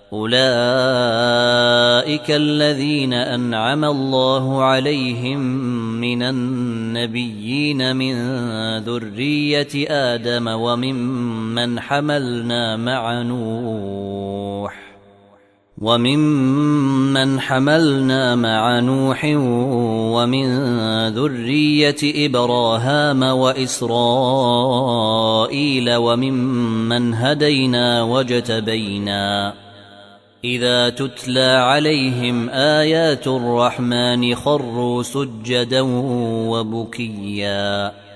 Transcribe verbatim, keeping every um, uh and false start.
أولئك الذين أنعم الله عليهم من النبيين من ذرية آدم وممن حملنا مع نوح وممن حملنا مع نوح ومن ذرية إبراهام وإسرائيل وممن هدينا واجتبينا إذا تتلى عليهم آيات الرحمن خروا سجدا وبكيا